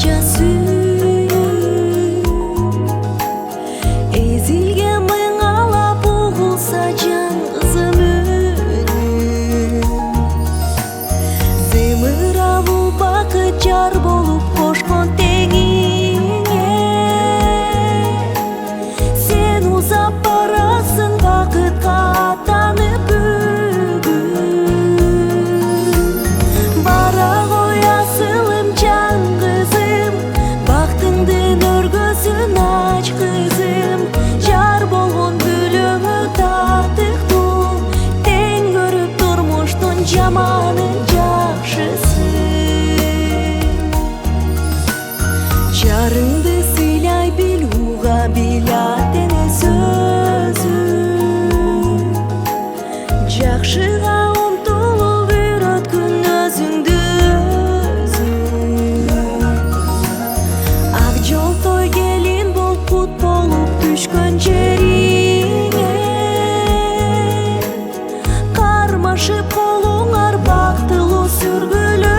Жарыңды сыйлай бил, уга билат эне сөзү. Жакшыга умтулуп үйрөткүн өзүңдү өзүң. Ак жолтой келин болуп кут болуп түшкөн жериңе кармашып колуңар бактылуу сүргүлө.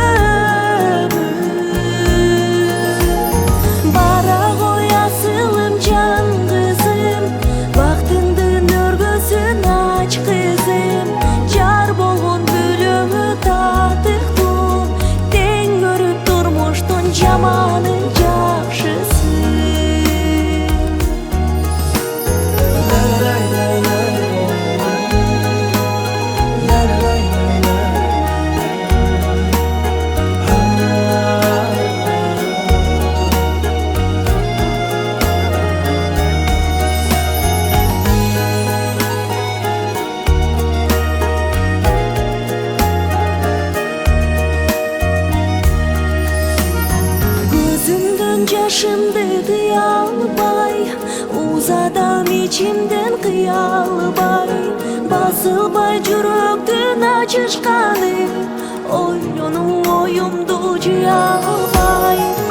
Жаманын жакшысы жашымды тыя албай, узадам ичимден кыя албай, басылбай жүрөктүн ачышканы, ойлонуп оюмду жыя албай.